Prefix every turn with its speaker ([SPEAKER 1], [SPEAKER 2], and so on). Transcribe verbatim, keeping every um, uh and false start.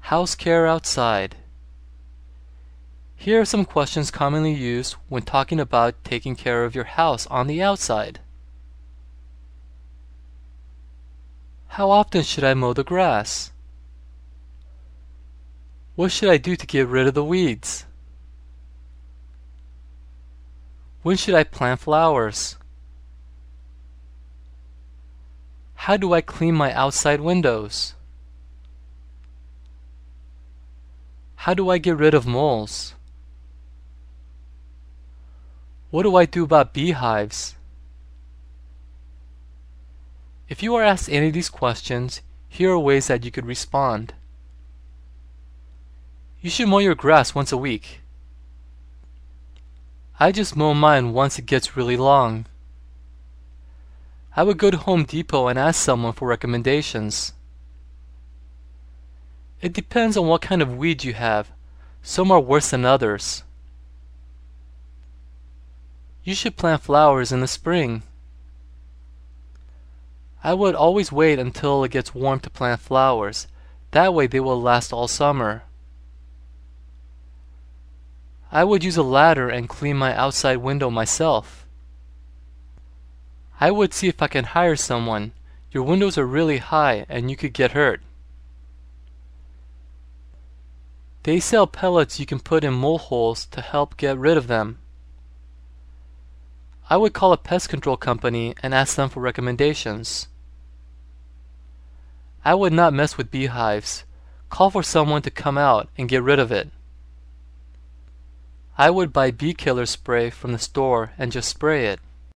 [SPEAKER 1] House care outside. Here are some questions commonly used when talking about taking care of your house on the outside. How often should I mow the grass? What should I do to get rid of the weeds? When should I plant flowers? How do I clean my outside windows? How do I get rid of moles? What do I do about beehives? If you are asked any of these questions, here are ways that you could respond. You should mow your grass once a week. I just mow mine once it gets really long. I would go to Home Depot and ask someone for recommendations. It depends on what kind of weed you have. Some are worse than others. You should plant flowers in the spring. I would always wait until it gets warm to plant flowers. That way they will last all summer. I would use a ladder and clean my outside window myself. I would see if I can hire someone. Your windows are really high and you could get hurt. They sell pellets you can put in mole holes to help get rid of them. I would call a pest control company and ask them for recommendations. I would not mess with beehives. Call for someone to come out and get rid of it. I would buy bee killer spray from the store and just spray it.